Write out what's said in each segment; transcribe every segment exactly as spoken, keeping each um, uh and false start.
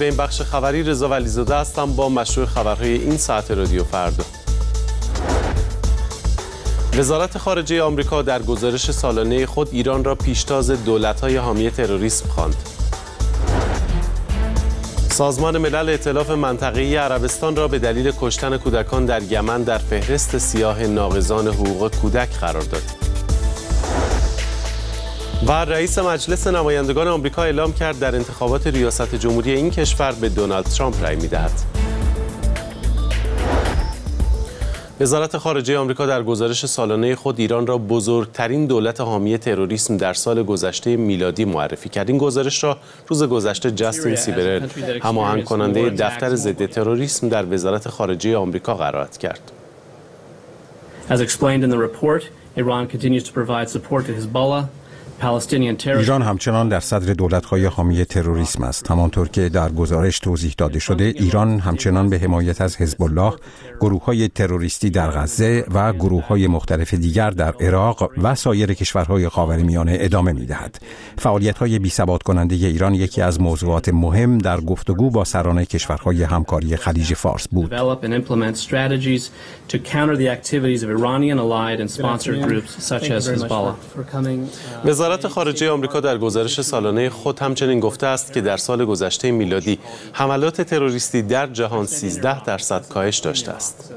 به این بخش خبری. رضا ولیزاده هستم با مشروع خبرهای این ساعت رادیو فردا. وزارت خارجه آمریکا در گزارش سالانه خود ایران را پیشتاز دولت‌های حامی تروریسم خواند. سازمان ملل ائتلاف منطقه‌ای عربستان را به دلیل کشتن کودکان در یمن در فهرست سیاه ناقضان حقوق کودک قرار داد. و رئیس مجلس نمایندگان آمریکا اعلام کرد در انتخابات ریاست جمهوری این کشور به دونالد ترامپ رأی می‌دهد. وزارت خارجه آمریکا در گزارش سالانه خود ایران را بزرگترین دولت حامی تروریسم در سال گذشته میلادی معرفی کرد. این گزارش را روز گذشته جاستین سیبرل، هماهنگ کننده دفتر ضد تروریسم در وزارت خارجه آمریکا قرائت کرد. As explained in the report, Iran continues to provide support to Hezbollah. ایران همچنان در صدر دولت‌های حامی تروریسم است. همانطور که در گزارش توضیح داده شده، ایران همچنان به حمایت از حزب الله، گروه‌های تروریستی در غزه و گروه‌های مختلف دیگر در عراق و سایر کشورهای خاورمیانه ادامه می‌دهد. فعالیت‌های بی‌ثبات کننده ایران یکی از موضوعات مهم در گفتگو با سران کشورهای همکاری خلیج فارس بود. وزارت خارجه آمریکا در گزارش سالانه خود همچنین گفته است که در سال گذشته میلادی حملات تروریستی در جهان سیزده درصد کاهش داشته است.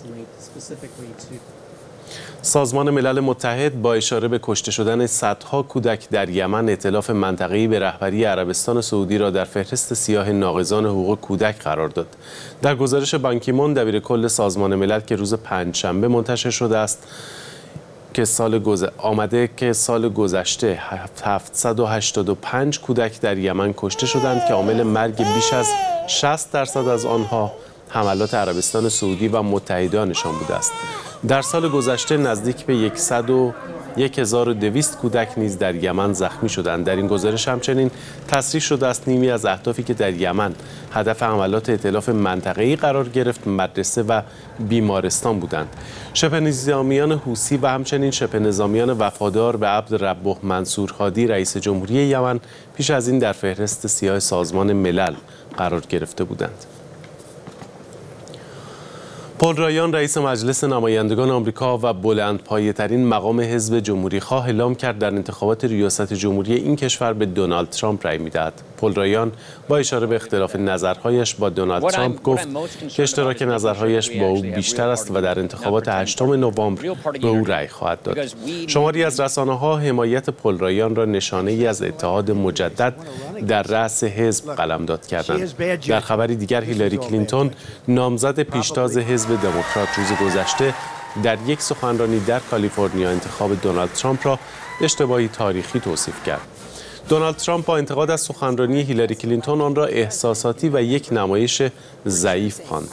سازمان ملل متحد با اشاره به کشته شدن صدها کودک در یمن ائتلاف منطقه‌ای به رهبری عربستان سعودی را در فهرست سیاه ناقضان حقوق کودک قرار داد. در گزارش بان کی مون دبیرکل سازمان ملل که روز پنجشنبه منتشر شده است که سال گذشته آمده که سال گذشته هفتصد و هشتاد و پنج کودک در یمن کشته شدند که عامل مرگ بیش از شصت درصد از آنها حملات عربستان سعودی و متحدانشان بوده است. در سال گذشته نزدیک به صد و یک هزار و دویست کودک نیز در یمن زخمی شدند. در این گزارش همچنین تصریح شده است نیمی از اهدافی که در یمن هدف حملات ائتلاف منطقه‌ای قرار گرفت مدرسه و بیمارستان بودند. شبه نظامیان حوثی و همچنین شبه نظامیان وفادار به عبد ربه منصور هادی رئیس جمهوری یمن پیش از این در فهرست سیاه سازمان ملل قرار گرفته بودند. پل رایان رئیس مجلس نمایندگان آمریکا و بلندپایه‌ترین مقام حزب جمهوری‌خواه اعلام کرد در انتخابات ریاست جمهوری این کشور به دونالد ترامپ رأی می‌دهد. پل رایان با اشاره به اختلاف نظرهایش با دونالد ترامپ گفت که اشتراک نظرهایش با او بیشتر است و در انتخابات هشتم نوامبر به او رأی خواهد داد. شماری از رسانه‌ها حمایت پل رایان را نشانه‌ای از اتحاد مجدد در رأس حزب قلمداد کردند. در خبری دیگر هیلاری کلینتون نامزد پیشتاز حزب دموکرات روز گذشته در یک سخنرانی در کالیفرنیا انتخاب دونالد ترامپ را اشتباهی تاریخی توصیف کرد. دونالد ترامپ با انتقاد از سخنرانی هیلاری کلینتون آن را احساساتی و یک نمایش ضعیف خواند.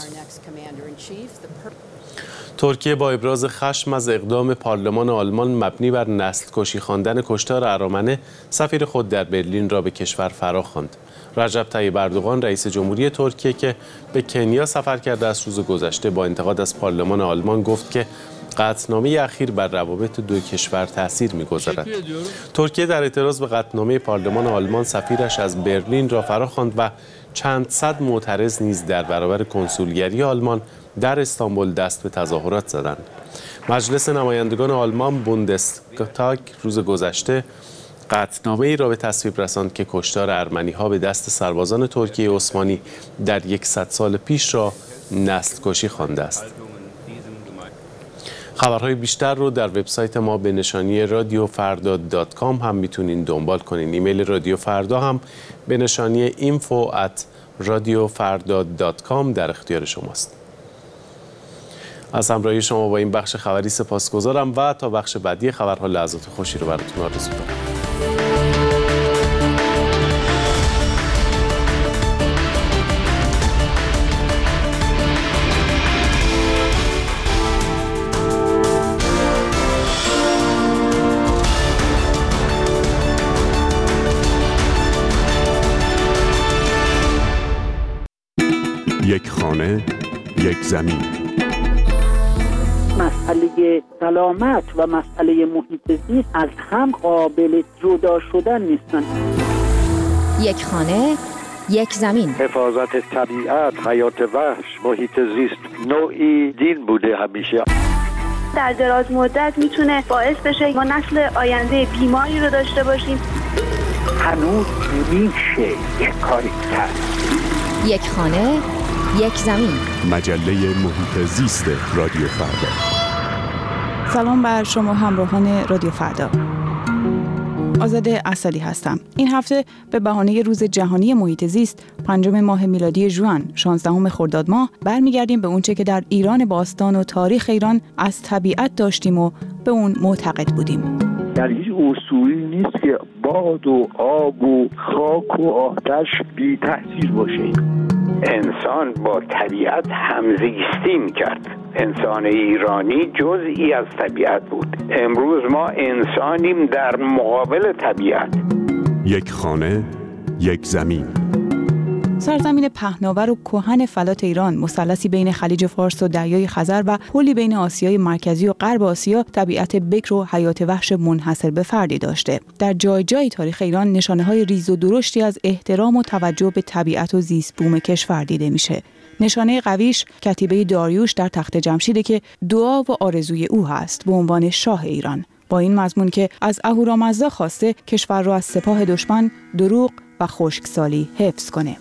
ترکیه با ابراز خشم از اقدام پارلمان آلمان مبنی بر نسل کشی خواندن کشتار ارامنه سفیر خود در برلین را به کشور فرا خواند. رجب طیب اردوغان رئیس جمهوری ترکیه که به کنیا سفر کرده از روز گذشته با انتقاد از پارلمان آلمان گفت که قطعنامه اخیر بر روابط دو کشور تاثیر می‌گذارد. ترکیه در اعتراض به قطعنامه پارلمان آلمان سفیرش از برلین را فرا خواند و چند صد معترض نیز در برابر کنسولگری آلمان در استانبول دست به تظاهرات زدند. مجلس نمایندگان آلمان بوندستاگ روز گذشته قطعنامه‌ای را به تصویب رساند که کشتار ارمنی‌ها به دست سربازان ترکیه عثمانی در صد سال پیش را نسل کشی خوانده است. خبرهای بیشتر رو در وبسایت ما به نشانی رادیو فردا دات کام هم میتونین دنبال کنین. ایمیل رادیو فردا هم به نشانی اینفو ات رادیو فردا دات کام در اختیار شماست. از همراهی شما با این بخش خبری سپاسگزارم و تا بخش بعدی خبرها لحظات خوشی رو براتون آرزو دارم. یک خانه، یک زمین. مسئله سلامت و مسئله محیط زیست از هم قابل جدا شدن نیستن. یک خانه، یک زمین. حفاظت طبیعت، حیات وحش، محیط زیست نوعی دین بوده همیشه. در دراز مدت میتونه باعث بشه ما نسل آینده بیماری رو داشته باشیم. هنوز میشه یک کاری کرد. یک خانه، یک زمین. مجله محیط زیست رادیو فردا. سلام بر شما همراهان رادیو فردا. آزاده اسدی هستم. این هفته به بهانه روز جهانی محیط زیست، پنجم ماه میلادی ژوئن، شانزدهم خرداد ماه، برمیگردیم به اونچه که در ایران باستان و تاریخ ایران از طبیعت داشتیم و به اون معتقد بودیم. در هیچ اصولی نیست که باد و آب و خاک و آتش بی تأثیر باشه. انسان با طبیعت همزیستی می‌کرد. انسان ایرانی جزئی از طبیعت بود. امروز ما انسانیم در مقابل طبیعت. یک خانه، یک زمین. سرزمین پهناور و کهن فلات ایران، مثلثی بین خلیج فارس و دریای خزر و پلی بین آسیای مرکزی و غرب آسیا، طبیعت بکر و حیات وحش منحصر به فردی داشته. در جای جای تاریخ ایران نشانه‌های ریز و درشتی از احترام و توجه به طبیعت و زیست بوم کشور دیده میشه. نشانه قویش کتیبه داریوش در تخت جمشیده که دعا و آرزوی او هست به عنوان شاه ایران، با این مضمون که از اهورامزدا خواسته کشور را از سپاه دشمن، دروغ و خشکسالی حفظ کنه.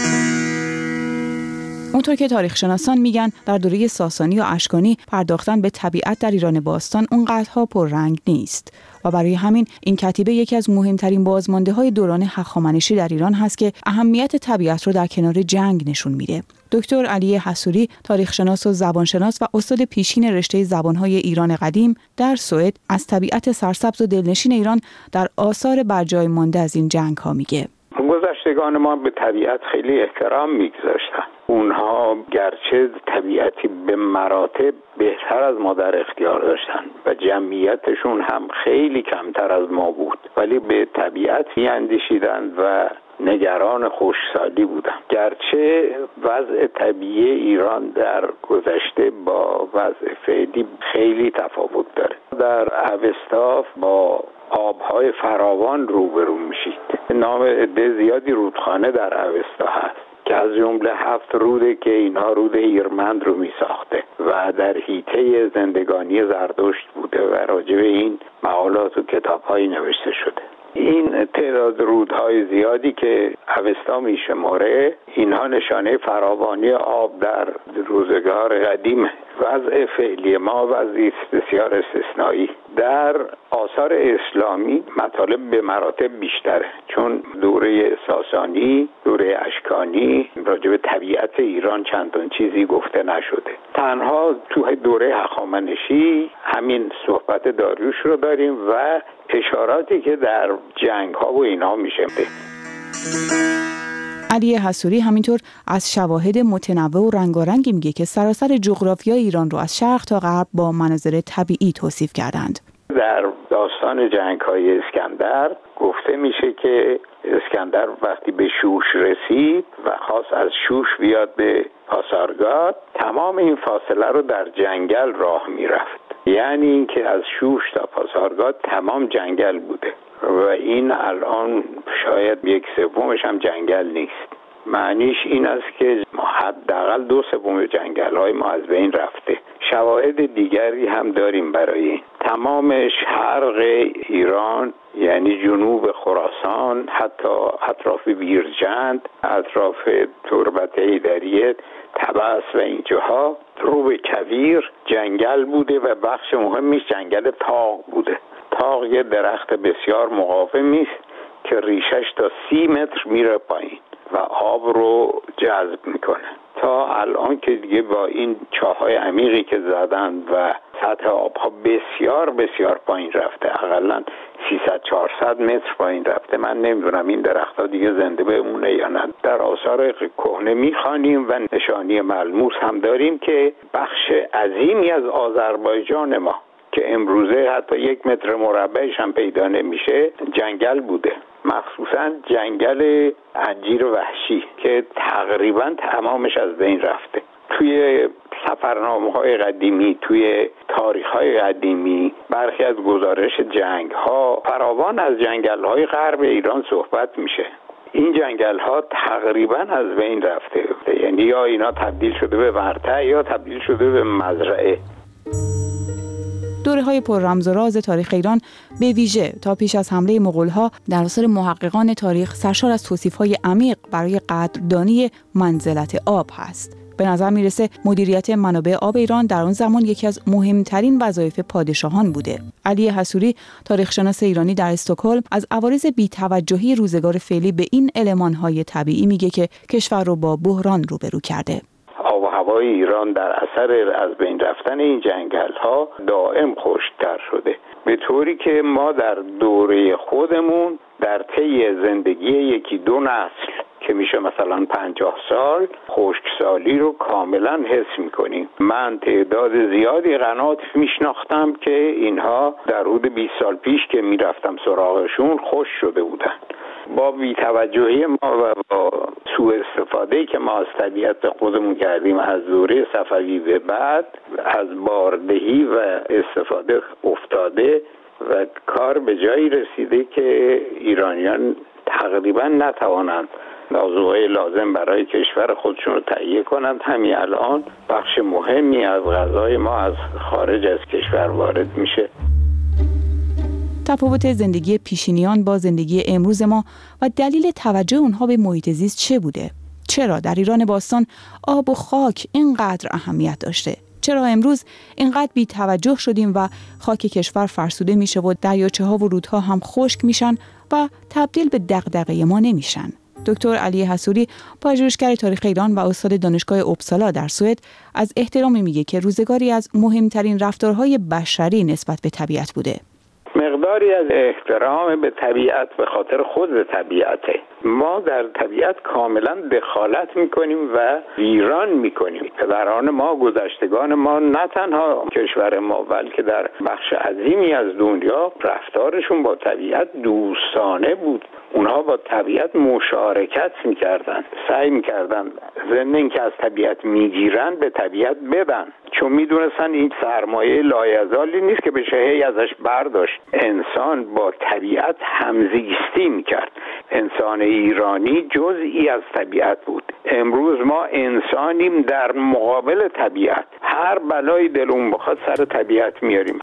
اونطور که تاریخ شناسان میگن در دوره ساسانی و اشکانی پرداختن به طبیعت در ایران باستان اونقدرها پررنگ نیست و برای همین این کتیبه یکی از مهمترین بازمانده‌های دوران هخامنشی در ایران هست که اهمیت طبیعت رو در کنار جنگ نشون میده. دکتر علی حصوری، تاریخ شناس و زبانشناس و استاد پیشین رشته زبان‌های ایران قدیم در سوئد، از طبیعت سرسبز و دلنشین ایران در آثار برجای مانده از این جنگ‌ها میگه. گذشتگان ما به طبیعت خیلی احترام میگذاشتن. اونها گرچه طبیعتی به مراتب بهتر از ما در اختیار داشتن و جمعیتشون هم خیلی کمتر از ما بود، ولی به طبیعت میاندیشیدند و نگران خشکسالی بودن. گرچه وضع طبیعی ایران در گذشته با وضع فعلی خیلی تفاوت داره. در اوستا با آبهای فراوان روبرو میشید. نام عده زیادی رودخانه در اوستا هست که از جمله هفت روده که اینها رود هیرمند رو میساخته و در حیطه زندگانی زردشت بوده و راجع به این مقالات و کتاب‌هایی نوشته شده. این تعداد رودهای زیادی که اوستا میشماره، اینها نشانه فراوانی آب در روزگار قدیمه. وضع فعلی ما وضعی بسیار استثنایی. در آثار اسلامی مطالب به مراتب بیشتره، چون دوره ساسانی، دوره اشکانی راجع به طبیعت ایران چندان چیزی گفته نشده. تنها تو دوره هخامنشی همین صحبت داریوش رو داریم و اشاراتی که در جنگ ها و اینا میشه. علی حصوری همینطور از شواهد متنوع و رنگارنگی میگه که سراسر جغرافیای ایران رو از شرق تا غرب با مناظر طبیعی توصیف کردند. در داستان جنگ های اسکندر گفته میشه که اسکندر وقتی به شوش رسید و خواست از شوش بیاد به پاسارگاد، تمام این فاصله رو در جنگل راه میرفت. یعنی اینکه از شوش تا پاسارگاد تمام جنگل بوده و این الان شاید یک سومش هم جنگل نیست. معنیش این است که حداقل دو سوم جنگل‌های ما از بین رفته. شواهد دیگری هم داریم برای این. تمام شرق ایران، یعنی جنوب خراسان، حتی اطراف بیرجند، اطراف تربت حیدریه، طبس و اینجاها رو به کویر جنگل بوده و بخش مهمیش جنگل تاق بوده. تاق یه درخت بسیار مقاومی است که ریشش تا سی متر میره پایین و آب رو جذب میکنه. تا الان که دیگه با این چاهای عمیقی که زدن و سطح آبها بسیار بسیار پایین رفته، حداقل سیصد چهارصد متر پایین رفته، من نمیدونم این درخت‌ها دیگه زنده بمونه یا نه. در آثار کهنه میخوانیم و نشانی ملموس هم داریم که بخش عظیمی از آذربایجان ما که امروزه حتی یک متر مربعش هم پیدا نمیشه جنگل بوده، مخصوصا جنگل انجیر وحشی که تقریبا تمامش از بین رفته. توی سفرنامه‌های قدیمی، توی تاریخ‌های قدیمی، برخی از گزارش جنگ‌ها فراوان از جنگل‌های غرب ایران صحبت میشه. این جنگل ها تقریبا از بین رفته، یعنی یا اینا تبدیل شده به مرتع یا تبدیل شده به مزرعه. دوره‌های پر رمز و راز تاریخ ایران به ویژه تا پیش از حمله مغول‌ها در اثر محققان تاریخ سرشار از توصیف‌های عمیق برای قدردانی منزلت آب هست. به نظر میرسه مدیریت منابع آب ایران در آن زمان یکی از مهمترین وظایف پادشاهان بوده. علی حصوری، تاریخشناس ایرانی در استکهلم، از عوارض بی‌توجهی روزگار فعلی به این المان‌های طبیعی میگه که کشور رو با بحران روبرو کرده. آب و هوای ایران در اثر از بین رفتن این جنگل‌ها دائم خشک‌تر شده، به طوری که ما در دوره خودمون در طی زندگی یکی دو نسل که میشه مثلا پنجاه سال خشکسالی رو کاملا حس میکنیم. من تعداد زیادی قنات میشناختم که اینها در حدود بیست سال پیش که میرفتم سراغشون خشک شده بودن. با بی‌توجهی ما و با سوء استفاده که ما از طبیعت خودمون کردیم از دوره صفوی به بعد، از باردهی و استفاده افتاده و کار به جایی رسیده که ایرانیان تقریبا نتوانند موضوعی لازم برای کشور خودشون رو تهیه کنند. همین الان بخش مهمی از غذای ما از خارج از کشور وارد میشه. تفاوت زندگی پیشینیان با زندگی امروز ما و دلیل توجه اونها به محیط زیست چه بوده؟ چرا در ایران باستان آب و خاک اینقدر اهمیت داشته؟ چرا امروز اینقدر بی توجه شدیم و خاک کشور فرسوده میشه و دریاچه ها و رودها هم خشک میشن و تبدیل به دغدغه ما نمیشن؟ دکتر علی حصوری، پژوهشگر تاریخ ایران و استاد دانشگاه اوبسالا در سوئد، از احترامی میگه که روزگاری از مهمترین رفتارهای بشری نسبت به طبیعت بوده. مقداری از احترام به طبیعت به خاطر خود طبیعته. ما در طبیعت کاملا دخالت میکنیم و ویران میکنیم. پدران ما، گذشتگان ما، نه تنها کشور ما بلکه در بخش عظیمی از دنیا رفتارشون با طبیعت دوستانه بود. اونها با طبیعت مشارکت میکردن، سعی میکردن ضمن اینکه از طبیعت میگیرن به طبیعت بدن، چون میدونستن این سرمایه لایزالی نیست که بشه هی ازش برداشت. انسان با طبیعت همزیستی میکرد. انسان ایرانی جزئی از طبیعت بود. امروز ما انسانیم در مقابل طبیعت. هر بلایی دلمون بخواد سر طبیعت میاریم.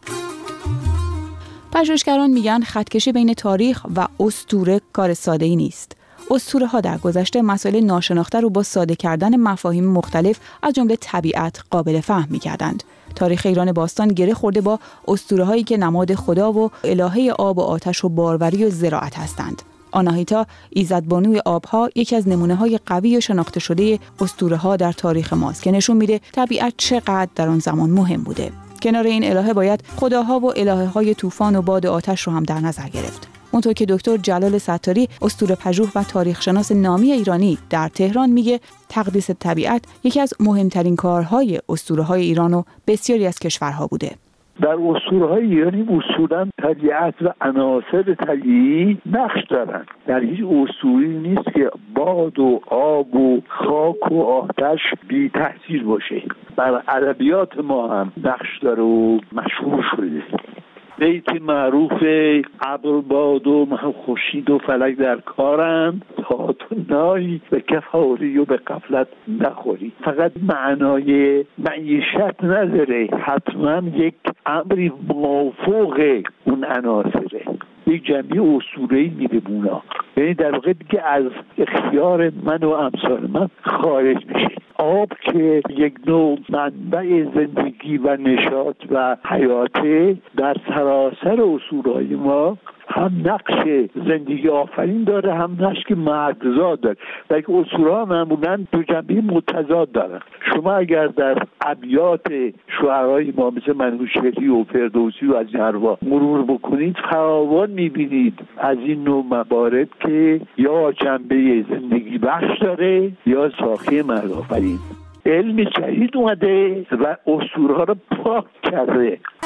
پژوهشگران میگن خطکشی بین تاریخ و اسطوره کار ساده‌ای نیست. اسطوره ها در گذشته مسائل ناشناخته رو با ساده کردن مفاهیم مختلف از جمله طبیعت قابل فهم می‌کردند. تاریخ ایران باستان گره خورده با اسطوره هایی که نماد خدا و الهه آب و آتش و باروری و زراعت هستند. آناهیتا، ایزدبانوی آبها، یکی از نمونه‌های قوی و شناخته شده اسطوره‌ها در تاریخ ماست که نشون میده طبیعت چقدر در آن زمان مهم بوده. کنار این الهه باید خداها و الهه‌های طوفان و باد و آتش رو هم در نظر گرفت. اونطور که دکتر جلال ستاری، اسطوره‌پژوه و تاریخشناس نامی ایرانی در تهران میگه، تقدیس طبیعت یکی از مهمترین کارهای اسطوره‌های ایران و بسیاری از کشورها بوده. در اسطوره‌های ایرانی اصولاً طبیعت و عناصر طبیعی نقش دارن. در هیچ اسطوره‌ای نیست که باد و آب و خاک و آتش بی تاثیر باشه. در ادبیات ما هم نقش داره و مشهور شده. بیت معروف ابر باد و خورشید و فلک در کارند تا تو نایی به کفاری و به غفلت نخوری. فقط معنای معیشت نداره، حتما یک امری موافق اون عناصره. یک جمعی اسطوره‌ای میده بونا، یعنی در واقع دیگه از اختیار من و امثال من خارج میشه. آب که یک نوع منبع زندگی و نشاط و حیاته، در سراسر اسطوره‌های ما هم نقش زندگی آفرین داره، هم نقش مرگزاد داره. و که اسطوره‌ها معمولاً دو جنبه متضاد دارن. شما اگر در ابیات شعرهای ما مثل منوچهری و فردوسی و از این حرفا مرور بکنید، فراوان میبینید از این نوع موارد که یا جنبه زندگی بخش داره یا ساخته مرگ آفرین. علم جدید اومده و اسطوره‌ها رو پاک کرده.